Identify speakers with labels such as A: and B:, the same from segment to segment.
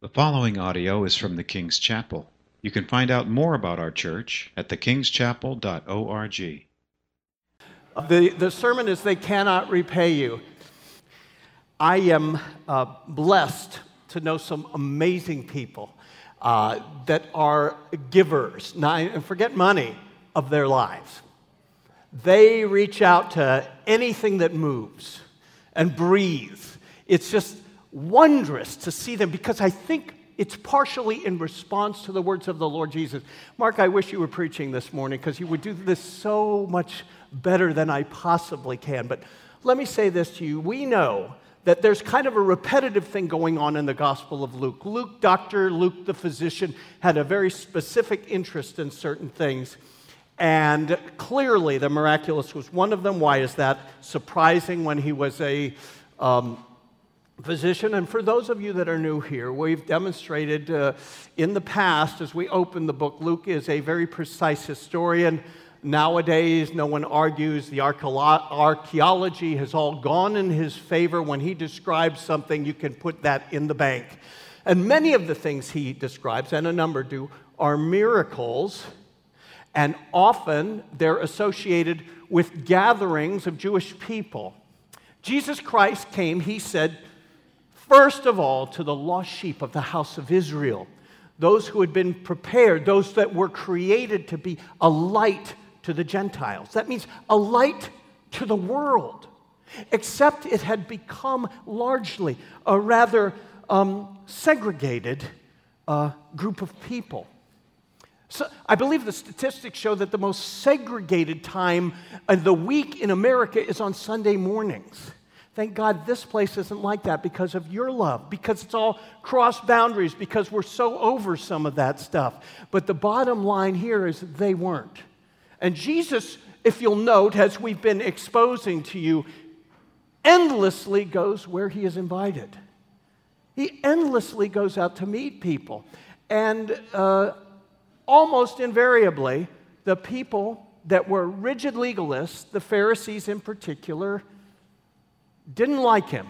A: The following audio is from the King's Chapel. You can find out more about our church at thekingschapel.org.
B: The sermon is They Cannot Repay You. I am blessed to know some amazing people that are givers, and forget money, of their lives. They reach out to anything that moves and breathes. It's just wondrous to see them because I think it's partially in response to the words of the Lord Jesus. Mark, I wish you were preaching this morning because you would do this so much better than I possibly can. But let me say this to you. We know that there's kind of a repetitive thing going on in the Gospel of Luke. Dr. Luke, the physician, had a very specific interest in certain things. And clearly the miraculous was one of them. Why is that surprising when he was a physician? And for those of you that are new here, we've demonstrated in the past as we open the book, Luke is a very precise historian. Nowadays, no one argues. The archaeology has all gone in his favor. When he describes something, you can put that in the bank. And many of the things he describes, and a number do, are miracles. And often they're associated with gatherings of Jewish people. Jesus Christ came, he said, first of all, to the lost sheep of the house of Israel, those who had been prepared, those that were created to be a light to the Gentiles. That means a light to the world, except it had become largely a rather segregated group of people. So I believe the statistics show that the most segregated time of the week in America is on Sunday mornings. Thank God this place isn't like that because of your love, because it's all cross boundaries, because we're so over some of that stuff. But the bottom line here is they weren't. And Jesus, if you'll note, as we've been exposing to you, endlessly goes where he is invited. He endlessly goes out to meet people. And almost invariably, the people that were rigid legalists, the Pharisees in particular, didn't like him.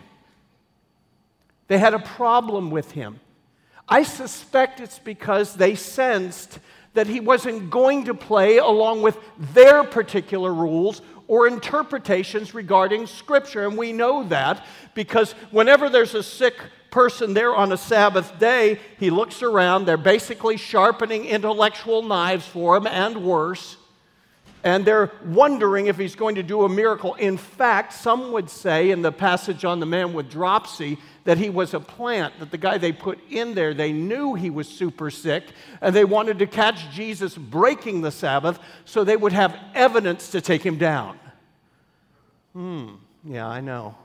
B: They had a problem with him. I suspect it's because they sensed that he wasn't going to play along with their particular rules or interpretations regarding Scripture. And we know that because whenever there's a sick person there on a Sabbath day, he looks around, they're basically sharpening intellectual knives for him and worse, and they're wondering if he's going to do a miracle. In fact, some would say in the passage on the man with dropsy that he was a plant, that the guy they put in there, they knew he was super sick, and they wanted to catch Jesus breaking the Sabbath so they would have evidence to take him down. Yeah, I know.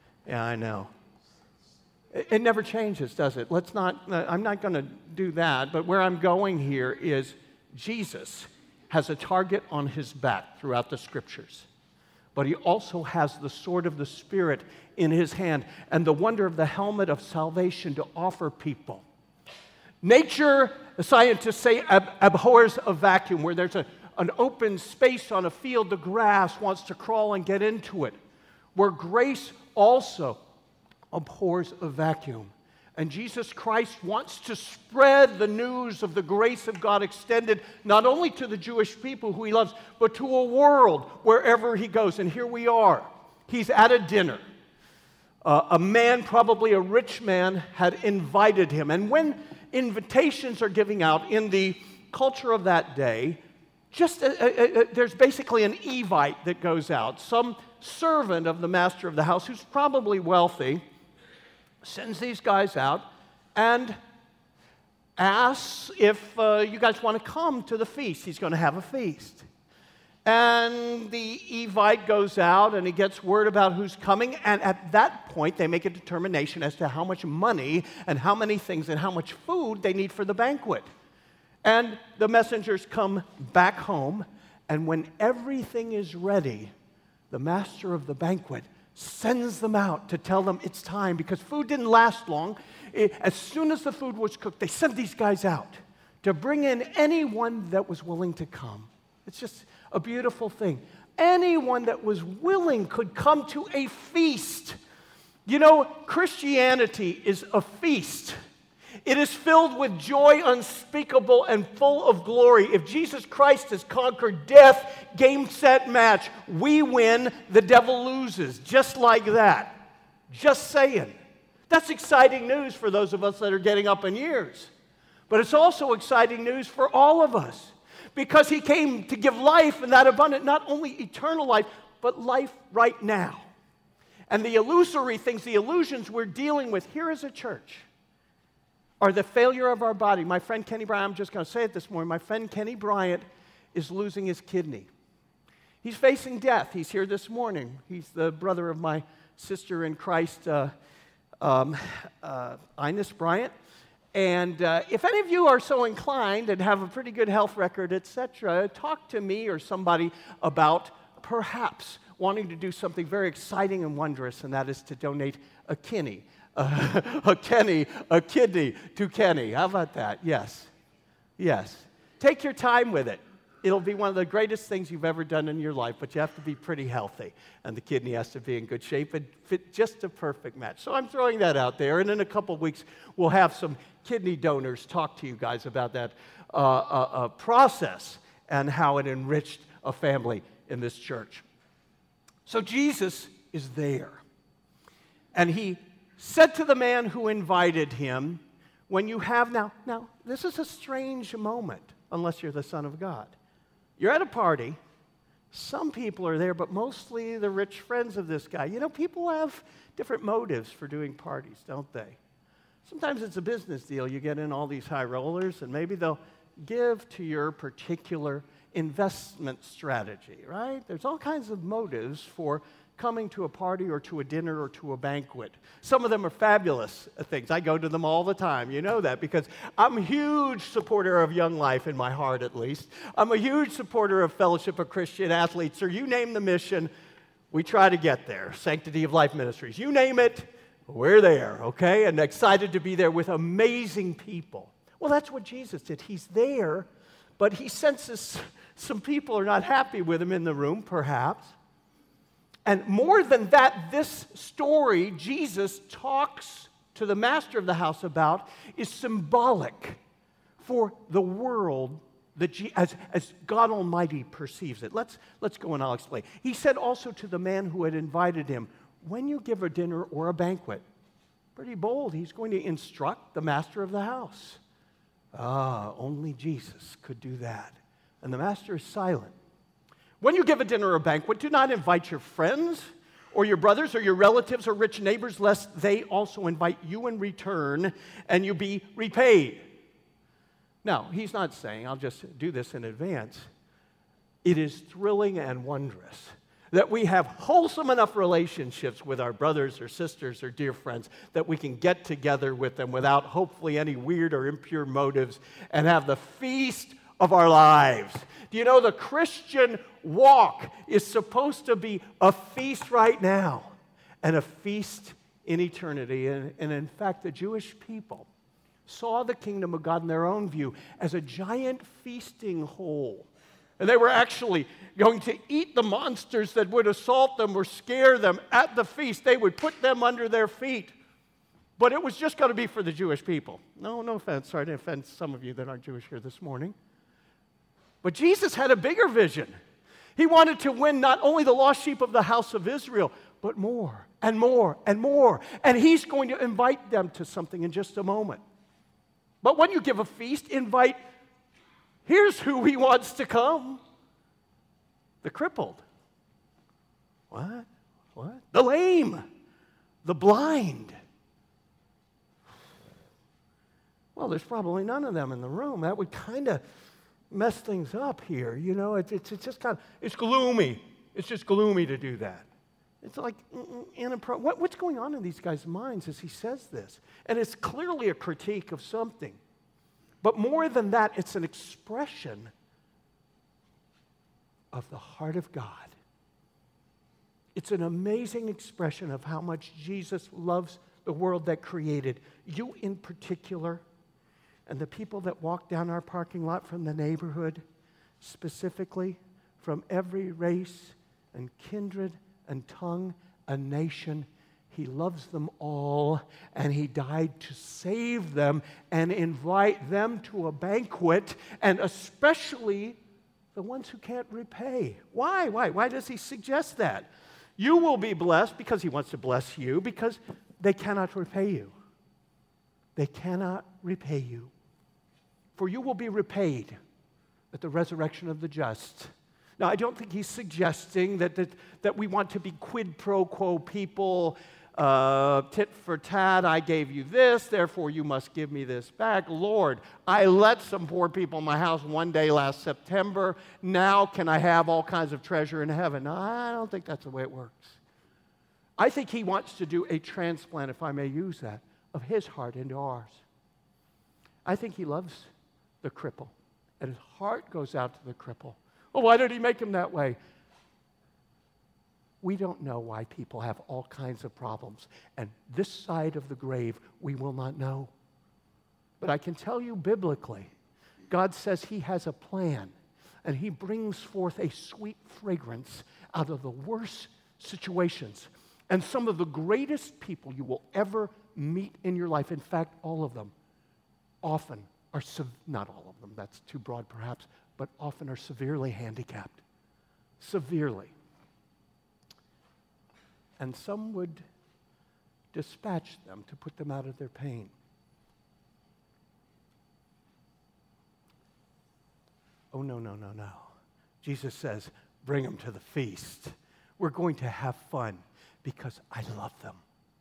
B: It never changes, does it? I'm not going to do that, but where I'm going here is Jesus has a target on his back throughout the Scriptures, but he also has the sword of the Spirit in his hand and the wonder of the helmet of salvation to offer people. Nature, the scientists say, abhors a vacuum. Where there's an open space on a field, the grass wants to crawl and get into it. Where grace also abhors a vacuum. And Jesus Christ wants to spread the news of the grace of God extended not only to the Jewish people who he loves, but to a world wherever he goes. And here we are. He's at a dinner. A man, probably a rich man, had invited him. And when invitations are giving out in the culture of that day, there's basically an Evite that goes out. Some servant of the master of the house who's probably wealthy sends these guys out and asks if you guys want to come to the feast. He's going to have a feast. And the Evite goes out and he gets word about who's coming, and at that point they make a determination as to how much money and how many things and how much food they need for the banquet. And the messengers come back home, and when everything is ready, the master of the banquet sends them out to tell them it's time, because food didn't last long. As soon as the food was cooked, they sent these guys out to bring in anyone that was willing to come. It's just a beautiful thing. Anyone that was willing could come to a feast. You know, Christianity is a feast. It is filled with joy unspeakable and full of glory. If Jesus Christ has conquered death, game, set, match, we win, the devil loses. Just like that. Just saying. That's exciting news for those of us that are getting up in years. But it's also exciting news for all of us. Because he came to give life, and that abundant, not only eternal life, but life right now. And the illusory things, the illusions we're dealing with here as a church are the failure of our body. My friend Kenny Bryant, I'm just going to say it this morning, my friend Kenny Bryant is losing his kidney. He's facing death. He's here this morning. He's the brother of my sister in Christ, Ines Bryant. And if any of you are so inclined and have a pretty good health record, etc., talk to me or somebody about perhaps wanting to do something very exciting and wondrous, and that is to donate a kidney. A kidney to Kenny. How about that? Yes. Yes. Take your time with it. It'll be one of the greatest things you've ever done in your life, but you have to be pretty healthy, and the kidney has to be in good shape and fit just a perfect match. So I'm throwing that out there, and in a couple of weeks, we'll have some kidney donors talk to you guys about that process and how it enriched a family in this church. So Jesus is there, and he said to the man who invited him, when you have now, this is a strange moment, unless you're the Son of God. You're at a party. Some people are there, but mostly the rich friends of this guy. You know, people have different motives for doing parties, don't they? Sometimes it's a business deal. You get in all these high rollers, and maybe they'll give to your particular investment strategy, right? There's all kinds of motives for coming to a party or to a dinner or to a banquet. Some of them are fabulous things. I go to them all the time. You know that because I'm a huge supporter of Young Life, in my heart at least. I'm a huge supporter of Fellowship of Christian Athletes, or you name the mission, we try to get there. Sanctity of Life Ministries. You name it, we're there, okay? And excited to be there with amazing people. Well, that's what Jesus did. He's there, but he senses some people are not happy with him in the room, perhaps. And more than that, this story Jesus talks to the master of the house about is symbolic for the world that as God Almighty perceives it. Let's go and I'll explain. He said also to the man who had invited him, when you give a dinner or a banquet, pretty bold, he's going to instruct the master of the house. Only Jesus could do that. And the master is silent. When you give a dinner or a banquet, do not invite your friends or your brothers or your relatives or rich neighbors, lest they also invite you in return and you be repaid. Now, he's not saying, I'll just do this in advance. It is thrilling and wondrous that we have wholesome enough relationships with our brothers or sisters or dear friends that we can get together with them without hopefully any weird or impure motives and have the feast of our lives. Do you know the Christian walk is supposed to be a feast right now and a feast in eternity? And in fact, the Jewish people saw the kingdom of God in their own view as a giant feasting hole. And they were actually going to eat the monsters that would assault them or scare them at the feast. They would put them under their feet. But it was just going to be for the Jewish people. No offense. Sorry to offend some of you that aren't Jewish here this morning. But Jesus had a bigger vision. He wanted to win not only the lost sheep of the house of Israel, but more and more and more. And he's going to invite them to something in just a moment. But when you give a feast, invite, here's who he wants to come. The crippled. What? The lame. The blind. Well, there's probably none of them in the room. That would kind of mess things up here. You know, it's just kind of, it's gloomy. It's just gloomy to do that. It's like inappropriate. What's going on in these guys' minds as he says this? And it's clearly a critique of something. But more than that, it's an expression of the heart of God. It's an amazing expression of how much Jesus loves the world that created you in particular, and the people that walk down our parking lot from the neighborhood, specifically from every race and kindred and tongue and nation. He loves them all, and he died to save them and invite them to a banquet, and especially the ones who can't repay. Why? Why does he suggest that? You will be blessed because he wants to bless you, because they cannot repay you. They cannot repay you. For you will be repaid at the resurrection of the just. Now, I don't think he's suggesting that we want to be quid pro quo people, tit for tat. I gave you this, therefore you must give me this back. Lord, I let some poor people in my house one day last September. Now can I have all kinds of treasure in heaven? No, I don't think that's the way it works. I think he wants to do a transplant, if I may use that, of his heart into ours. I think he loves the cripple, and his heart goes out to the cripple. Well, why did he make him that way? We don't know why people have all kinds of problems. And this side of the grave, we will not know. But I can tell you biblically, God says he has a plan, and he brings forth a sweet fragrance out of the worst situations. And some of the greatest people you will ever meet in your life, in fact, all of them, often are, not all of them, that's too broad perhaps, but often are severely handicapped. Severely. And some would dispatch them to put them out of their pain. Oh, no. Jesus says, bring them to the feast. We're going to have fun because I love them.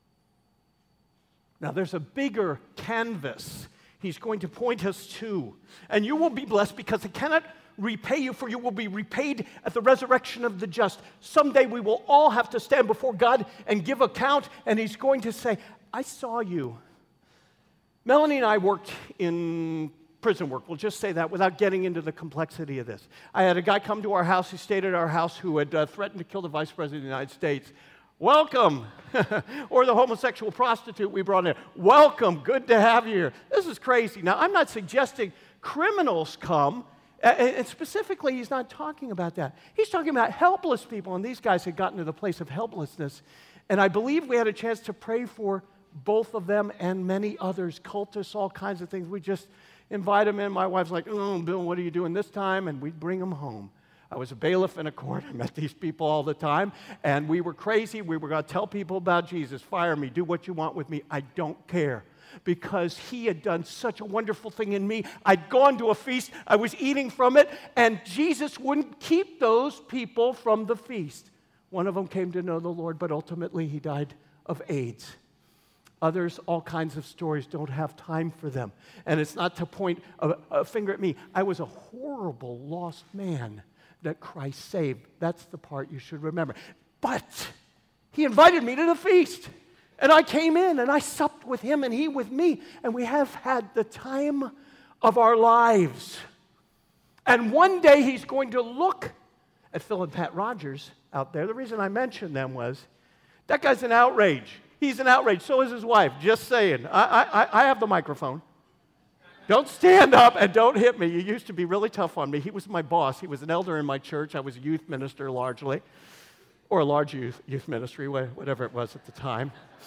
B: Now, there's a bigger canvas he's going to point us to. And you will be blessed because I cannot repay you, for you will be repaid at the resurrection of the just. Someday we will all have to stand before God and give account, and he's going to say, I saw you. Melanie and I worked in prison work. We'll just say that without getting into the complexity of this. I had a guy come to our house, he stayed at our house, who had threatened to kill the Vice President of the United States. Welcome. Or the homosexual prostitute we brought in. Welcome. Good to have you here. This is crazy. Now, I'm not suggesting criminals come, and specifically, he's not talking about that. He's talking about helpless people, and these guys had gotten to the place of helplessness. And I believe we had a chance to pray for both of them and many others, cultists, all kinds of things. We just invite them in. My wife's like, oh, Bill, what are you doing this time? And we'd bring them home. I was a bailiff in a court. I met these people all the time, and we were crazy. We were going to tell people about Jesus. Fire me. Do what you want with me. I don't care, because he had done such a wonderful thing in me. I'd gone to a feast. I was eating from it, and Jesus wouldn't keep those people from the feast. One of them came to know the Lord, but ultimately he died of AIDS. Others, all kinds of stories, don't have time for them. And it's not to point a finger at me. I was a horrible, lost man that Christ saved. That's the part you should remember. But he invited me to the feast. And I came in and I supped with him and he with me. And we have had the time of our lives. And one day he's going to look at Phil and Pat Rogers out there. The reason I mentioned them was, that guy's an outrage. He's an outrage. So is his wife. Just saying. I have the microphone. Don't stand up and don't hit me. You used to be really tough on me. He was my boss. He was an elder in my church. I was a youth minister largely, or a large youth ministry, whatever it was at the time.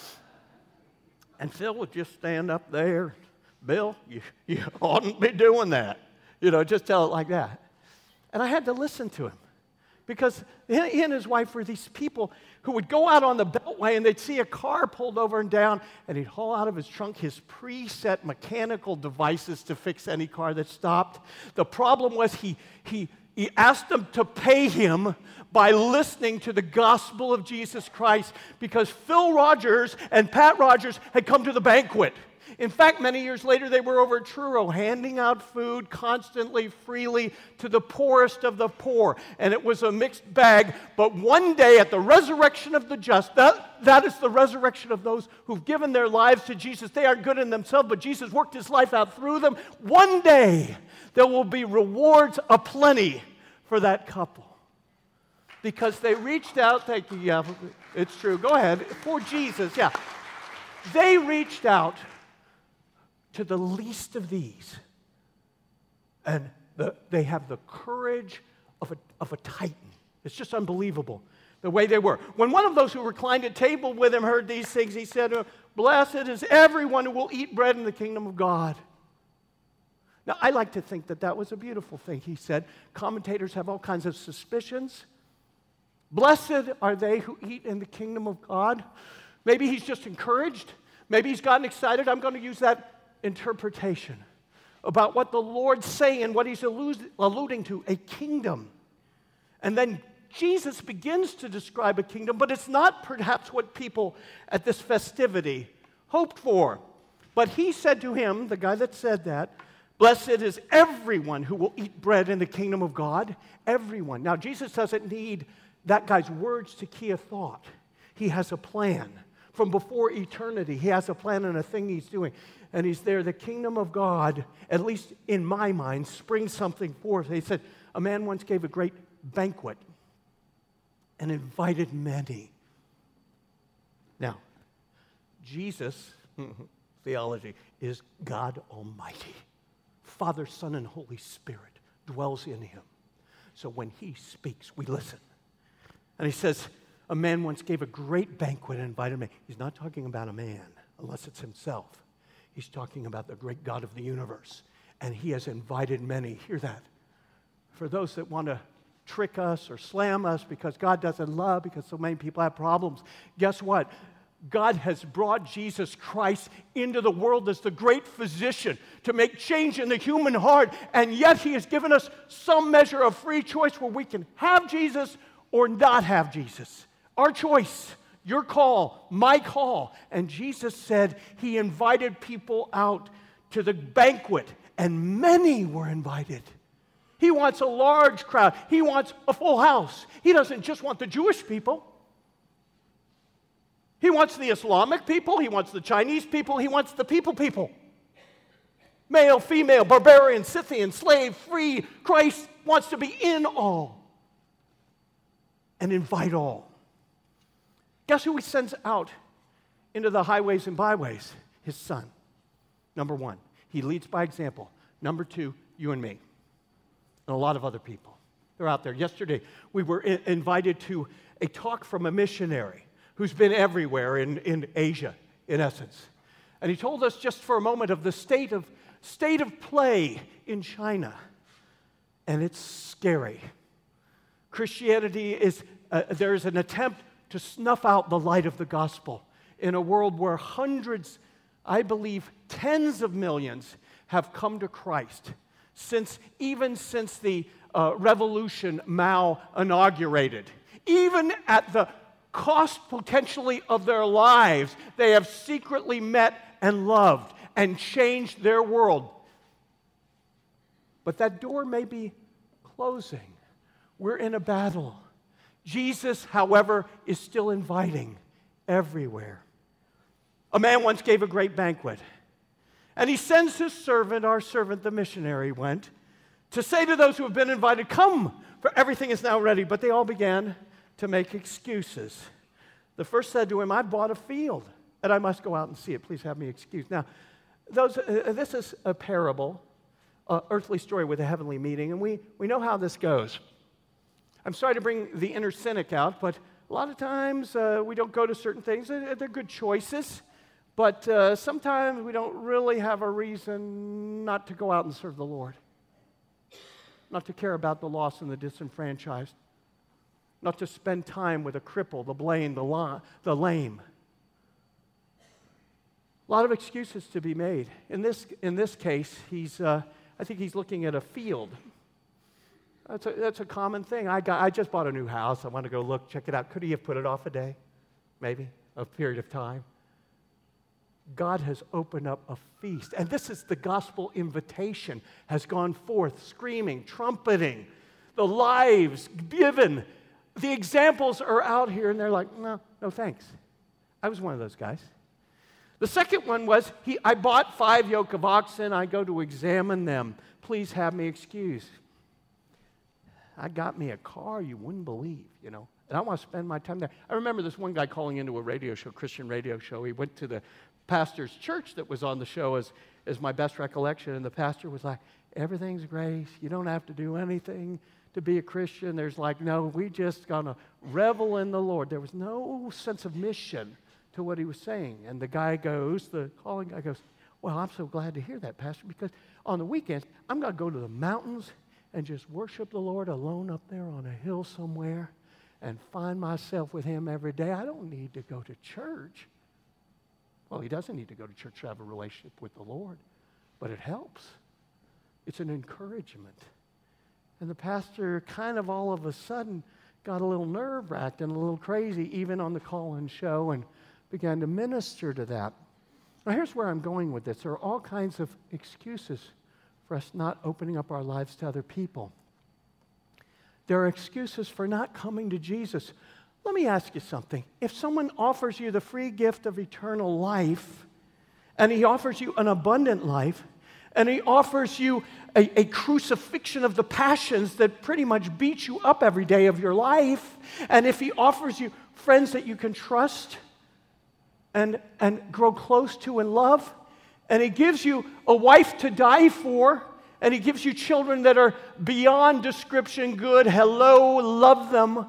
B: And Phil would just stand up there. Bill, you oughtn't be doing that. Just tell it like that. And I had to listen to him, because he and his wife were these people who would go out on the beltway and they'd see a car pulled over and down, and he'd haul out of his trunk his preset mechanical devices to fix any car that stopped. The problem was he asked them to pay him by listening to the gospel of Jesus Christ, because Phil Rogers and Pat Rogers had come to the banquet. In fact, many years later, they were over at Truro handing out food constantly, freely to the poorest of the poor. And it was a mixed bag. But one day at the resurrection of the just, that is the resurrection of those who've given their lives to Jesus. They aren't good in themselves, but Jesus worked his life out through them. One day, there will be rewards aplenty for that couple, because they reached out. Thank you. Yeah, it's true. Go ahead. For Jesus, yeah. They reached out to the least of these. And they have the courage of a titan. It's just unbelievable the way they were. When one of those who reclined at table with him heard these things, he said, "Blessed is everyone who will eat bread in the kingdom of God." Now, I like to think that that was a beautiful thing, he said. Commentators have all kinds of suspicions. Blessed are they who eat in the kingdom of God. Maybe he's just encouraged. Maybe he's gotten excited. I'm going to use that interpretation about what the Lord's saying, what he's alluding to, a kingdom. And then Jesus begins to describe a kingdom, but it's not perhaps what people at this festivity hoped for. But he said to him, the guy that said that, "Blessed is everyone who will eat bread in the kingdom of God." Everyone. Now, Jesus doesn't need that guy's words to key a thought. He has a plan. From before eternity, he has a plan and a thing he's doing. And he's there. The kingdom of God, at least in my mind, springs something forth. He said, a man once gave a great banquet and invited many. Now, Jesus, theology, is God Almighty. Father, Son, and Holy Spirit dwells in him. So when he speaks, we listen. And he says, a man once gave a great banquet and invited me. He's not talking about a man, unless it's himself. He's talking about the great God of the universe. And he has invited many. Hear that? For those that want to trick us or slam us because God doesn't love, because so many people have problems, guess what? God has brought Jesus Christ into the world as the great physician to make change in the human heart, and yet he has given us some measure of free choice where we can have Jesus or not have Jesus. Our choice, your call, my call. And Jesus said he invited people out to the banquet, and many were invited. He wants a large crowd. He wants a full house. He doesn't just want the Jewish people. He wants the Islamic people. He wants the Chinese people. He wants the people. Male, female, barbarian, Scythian, slave, free. Christ wants to be in all and invite all. Guess who he sends out into the highways and byways? His Son. Number one, he leads by example. Number two, you and me, and a lot of other people. They're out there. Yesterday, we were invited to a talk from a missionary who's been everywhere in Asia, in essence. And he told us just for a moment of the state of play in China. And it's scary. Christianity is, there's an attempt to snuff out the light of the gospel in a world where hundreds, I believe tens of millions, have come to Christ even since the revolution Mao inaugurated. Even at the cost potentially of their lives, they have secretly met and loved and changed their world. But that door may be closing. We're in a battle. Jesus, however, is still inviting everywhere. A man once gave a great banquet, and he sends his servant, our servant, the missionary, went to say to those who have been invited, "Come, for everything is now ready." But they all began to make excuses. The first said to him, "I bought a field, and I must go out and see it. Please have me excused." Now, this is a parable, an earthly story with a heavenly meaning, and we know how this goes. I'm sorry to bring the inner cynic out, but a lot of times we don't go to certain things. They're good choices, but sometimes we don't really have a reason not to go out and serve the Lord, not to care about the lost and the disenfranchised, not to spend time with a cripple, the blind, the lame. A lot of excuses to be made. In this case, I think he's looking at a field. That's a common thing. I just bought a new house. I want to go look, check it out. Could he have put it off a day? Maybe a period of time. God has opened up a feast, and this is the gospel invitation has gone forth, screaming, trumpeting, the lives given. The examples are out here, and they're like, no thanks. I was one of those guys. The second one was, I bought 5 yoke of oxen. I go to examine them. Please have me excused. I got me a car you wouldn't believe, and I want to spend my time there. I remember this one guy calling into a radio show, Christian radio show. He went to the pastor's church that was on the show as my best recollection, and the pastor was like, "Everything's grace. You don't have to do anything to be a Christian. There's like, no, we just gonna revel in the Lord. There was no sense of mission to what he was saying. And the calling guy goes, well, I'm so glad to hear that, Pastor, because on the weekends, I'm going to go to the mountains and just worship the Lord alone up there on a hill somewhere and find myself with him every day. I don't need to go to church. Well, he doesn't need to go to church to have a relationship with the Lord, but it helps. It's an encouragement. And the pastor kind of all of a sudden got a little nerve-wracked and a little crazy, even on the call-in show, and began to minister to that. Now, here's where I'm going with this. There are all kinds of excuses for us not opening up our lives to other people. There are excuses for not coming to Jesus. Let me ask you something. If someone offers you the free gift of eternal life, and he offers you an abundant life, and he offers you a crucifixion of the passions that pretty much beat you up every day of your life, and if he offers you friends that you can trust and grow close to and love, and he gives you a wife to die for, and he gives you children that are beyond description good, hello, love them,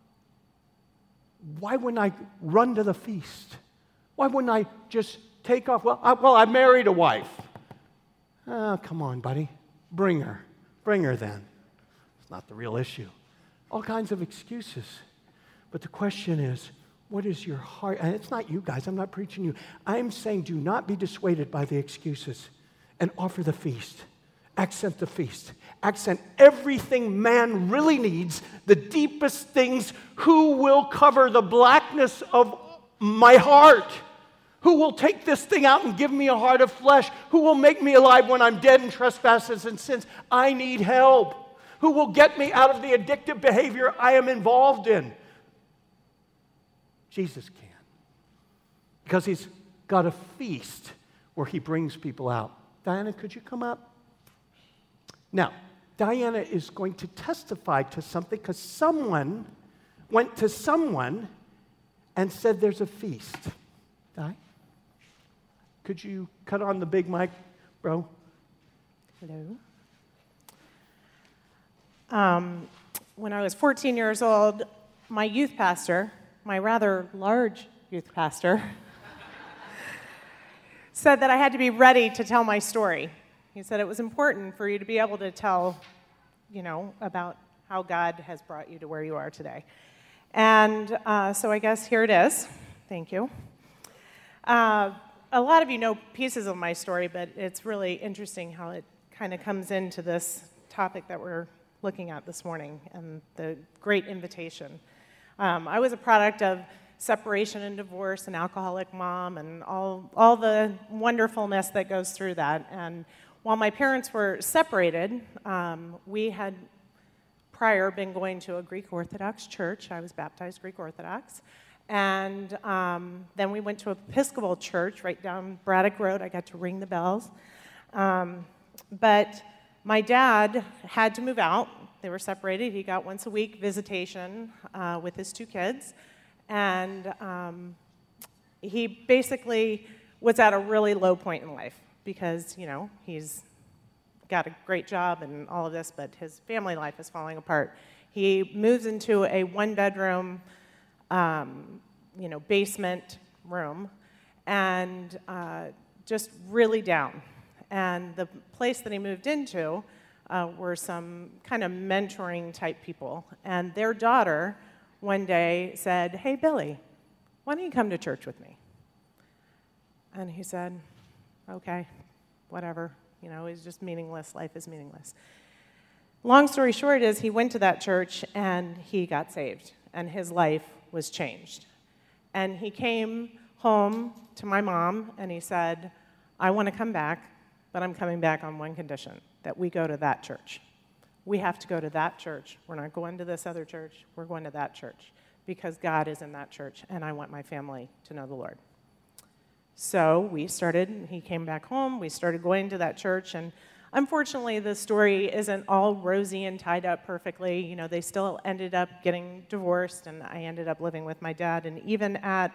B: why wouldn't I run to the feast? Why wouldn't I just take off? I married a wife. Oh, come on, buddy. Bring her. Bring her then. It's not the real issue. All kinds of excuses. But the question is, what is your heart? And it's not you guys. I'm not preaching you. I'm saying do not be dissuaded by the excuses and offer the feast. Accent the feast. Accent everything man really needs, the deepest things. Who will cover the blackness of my heart? Who will take this thing out and give me a heart of flesh? Who will make me alive when I'm dead in trespasses and sins? I need help. Who will get me out of the addictive behavior I am involved in? Jesus can. Because he's got a feast where he brings people out. Diana, could you come up? Now, Diana is going to testify to something because someone went to someone and said there's a feast. Di? Could you cut on the big mic, bro?
C: Hello. When I was 14 years old, my youth pastor, my rather large youth pastor, said that I had to be ready to tell my story. He said it was important for you to be able to tell, about how God has brought you to where you are today. And so I guess here it is. Thank you. A lot of you know pieces of my story, but it's really interesting how it kind of comes into this topic that we're looking at this morning and the great invitation. I was a product of separation and divorce, an alcoholic mom, and all the wonderfulness that goes through that. And while my parents were separated, we had prior been going to a Greek Orthodox church. I was baptized Greek Orthodox. And then we went to an Episcopal church right down Braddock Road. I got to ring the bells. But my dad had to move out. They were separated. He got once a week visitation with his two kids. And he basically was at a really low point in life because, he's got a great job and all of this, but his family life is falling apart. He moves into a one-bedroom basement room, and just really down. And the place that he moved into were some kind of mentoring type people. And their daughter one day said, "Hey, Billy, why don't you come to church with me?" And he said, "Okay, whatever. It's just meaningless. Life is meaningless." Long story short is he went to that church and he got saved, and his life was changed. And he came home to my mom and he said, "I want to come back, but I'm coming back on one condition, that we go to that church. We have to go to that church. We're not going to this other church. We're going to that church because God is in that church and I want my family to know the Lord." So he came back home, we started going to that church, and unfortunately the story isn't all rosy and tied up perfectly. They still ended up getting divorced, and I ended up living with my dad. And even at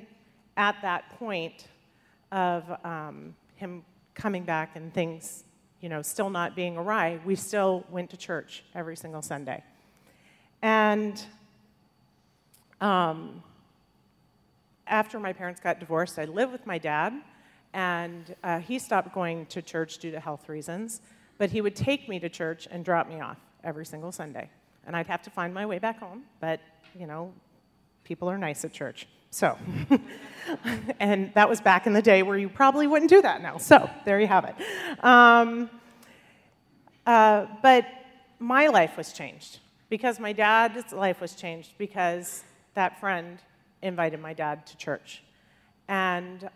C: that point of him coming back and things still not being awry, we still went to church every single Sunday. And after my parents got divorced, I lived with my dad, and he stopped going to church due to health reasons, but he would take me to church and drop me off every single Sunday. And I'd have to find my way back home, but, people are nice at church. So, and that was back in the day where you probably wouldn't do that now. So, there you have it. But my life was changed because my dad's life was changed because that friend invited my dad to church. And,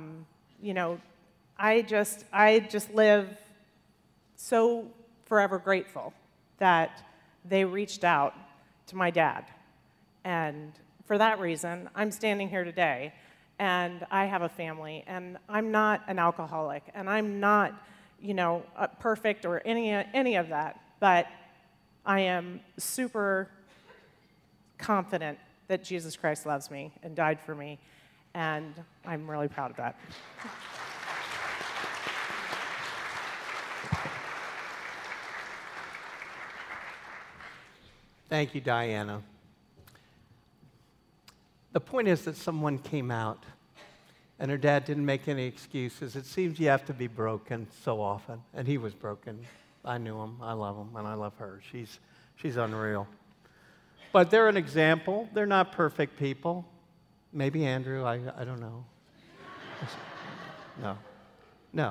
C: I just live so forever grateful that they reached out to my dad. And for that reason, I'm standing here today, and I have a family, and I'm not an alcoholic, and I'm not, perfect or any of that, but I am super confident that Jesus Christ loves me and died for me, and I'm really proud of that.
B: Thank you, Diana. The point is that someone came out, and her dad didn't make any excuses. It seems you have to be broken so often, and he was broken. I knew him, I love him, and I love her. She's unreal. But they're an example. They're not perfect people. Maybe Andrew, I don't know. No.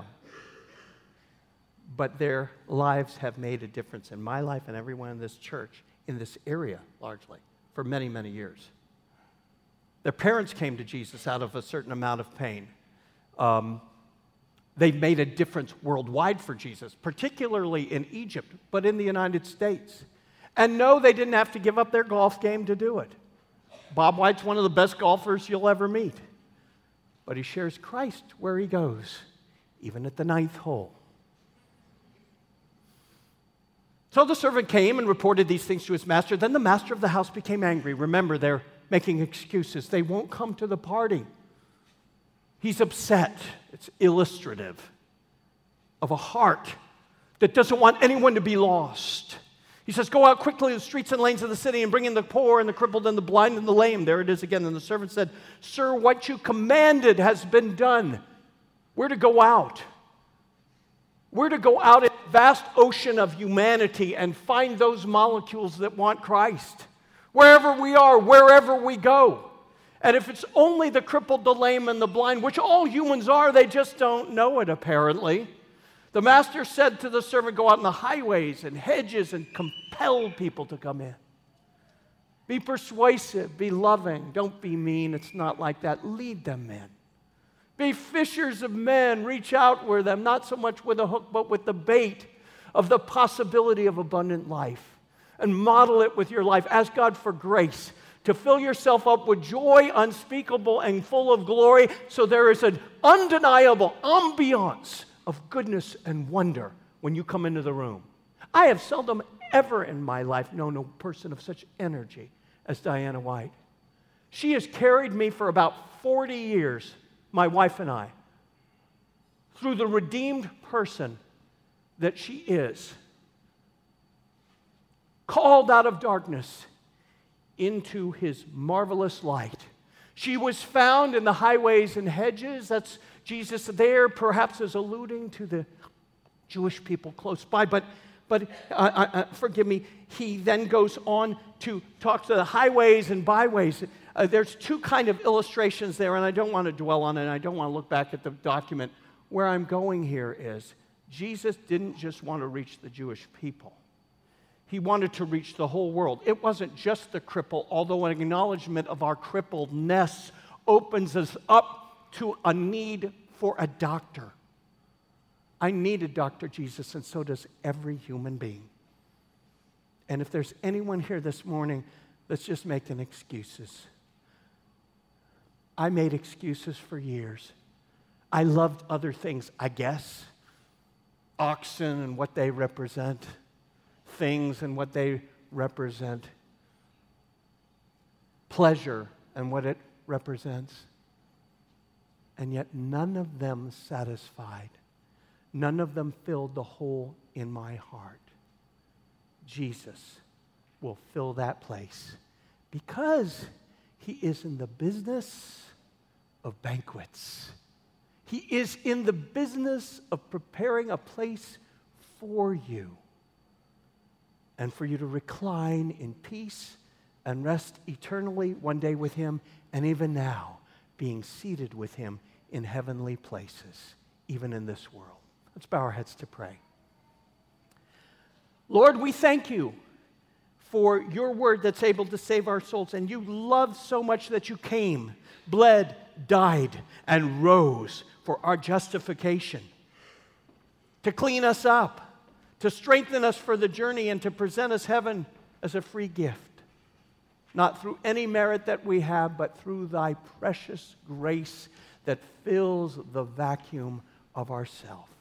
B: But their lives have made a difference in my life and everyone in this church, in this area largely, for many, many years. Their parents came to Jesus out of a certain amount of pain. They've made a difference worldwide for Jesus, particularly in Egypt, but in the United States. And no, they didn't have to give up their golf game to do it. Bob White's one of the best golfers you'll ever meet. But he shares Christ where he goes, even at the 9th hole. So the servant came and reported these things to his master. Then the master of the house became angry. Remember, they're making excuses. They won't come to the party. He's upset. It's illustrative of a heart that doesn't want anyone to be lost. He says, go out quickly to the streets and lanes of the city and bring in the poor and the crippled and the blind and the lame. There it is again. And the servant said, Sir, what you commanded has been done. We're to go out. We're to go out in the vast ocean of humanity and find those molecules that want Christ. Wherever we are, wherever we go. And if it's only the crippled, the lame, and the blind, which all humans are, they just don't know it apparently. The master said to the servant, go out in the highways and hedges and compel people to come in. Be persuasive, be loving, don't be mean, it's not like that. Lead them in. Be fishers of men, reach out with them, not so much with a hook, but with the bait of the possibility of abundant life. And model it with your life. Ask God for grace to fill yourself up with joy unspeakable and full of glory, so there is an undeniable ambiance of goodness and wonder when you come into the room. I have seldom ever in my life known a person of such energy as Diana White. She has carried me for about 40 years, my wife and I, through the redeemed person that she is, called out of darkness into his marvelous light. She was found in the highways and hedges. That's Jesus there, perhaps is alluding to the Jewish people close by. But forgive me, he then goes on to talk to the highways and byways. There's two kind of illustrations there, and I don't want to dwell on it, and I don't want to look back at the document. Where I'm going here is Jesus didn't just want to reach the Jewish people. He wanted to reach the whole world. It wasn't just the cripple, although an acknowledgement of our crippledness opens us up to a need for a doctor. I need a doctor, Jesus, and so does every human being. And if there's anyone here this morning that's just making excuses, I made excuses for years. I loved other things, I guess. Oxen and what they represent. Things and what they represent. Pleasure and what it represents. And yet none of them satisfied. none of them filled the hole in my heart. Jesus will fill that place because he is in the business of banquets. He is in the business of preparing a place for you and for you to recline in peace and rest eternally one day with him, and even now being seated with him in heavenly places, even in this world. Let's bow our heads to pray. Lord, we thank you for your word that's able to save our souls, and you loved so much that you came, bled, died, and rose for our justification, to clean us up, to strengthen us for the journey, and to present us heaven as a free gift, not through any merit that we have, but through thy precious grace that fills the vacuum of ourself.